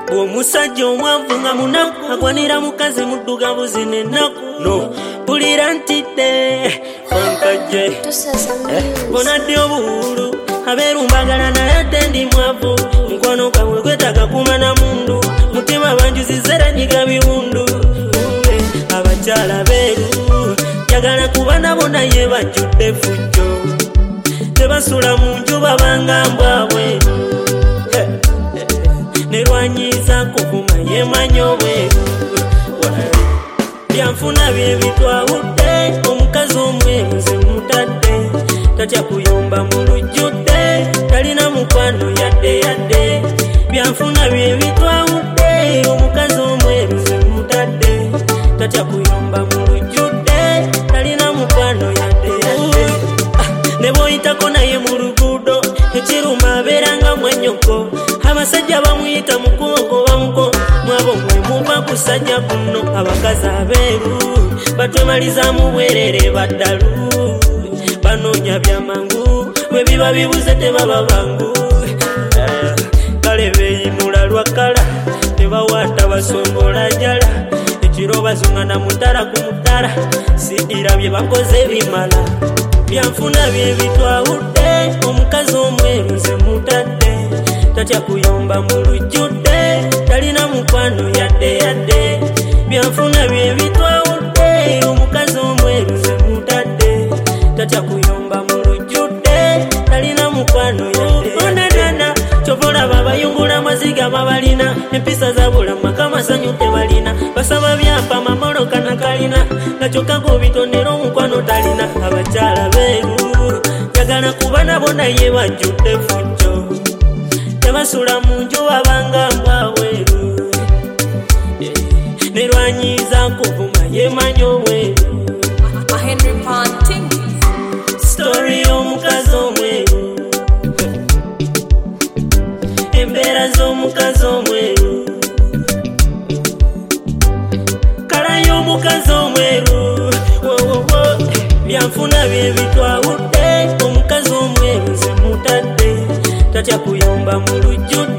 Omusajja omwavu nga munaku agwanira mukazi mudduga buzine ennaku no pulira ntidde onkajje bonadde obuwulu abeerumbagala naye ate ndi mwavu mukwano gwabwe gwetaaga kumana mundu mutima banjuziza era nyiga biwundu abakyala beeru njagala kuba nabo naye bajjudde fujjo tebasula mu nju babanga mbwabweru nerwanyiza kuvuma yemanya obweru byanfuna bye bitwawudde omukazi omweru nze mutadde tatya kuyomba mu lujjudde talina mukwano yadde byanfuna bye bitwawudde omukazi omweru nze mutadde tatya kuyomba mu lujjudde talina mukwano yadde ne bw'oyitako naye mu luguudo ekiruma abeeranga mwanyoko abasajja bamuyita mukugo bamuko mwabo mwe muva kusajja kuno abakazi abeeru batwemalizaamu bwerere baddalu banoonya byamangu bwe biba bibuze tebaba bangu kale beeyinula lwakala tebawaata basongola njala ekiro bazungana mutala ku mutala sidira bye bakoze bimala byanfuna bye bitwawudde omukazi omweru nze mutadde tatya kuyomba mu lujjudde talina mukwano yadde byanfuna bye bitwawudde omukazi omweru nze mutadde tatya kuyomba mu lujjudde talina mukwano yadde kyovola babayungula amaziga babalina empisa zabula maka masanyu tebalina basaba byapa mamoloka nakalina nga kyokka gobitondera omukwano talina abakyala beeru njagala kuba nabo naye bajjudde fujjo tebasula mu nju babanga mbwabweru nerwanyiza kuvuma yemanya obweru story y'omukazi omweru embeera z'omukazi omweru kala y'omukazi omweru byanfuna bye bitwawudde omukazi omweru nze mutadde tatya kuyomba mu lujjudde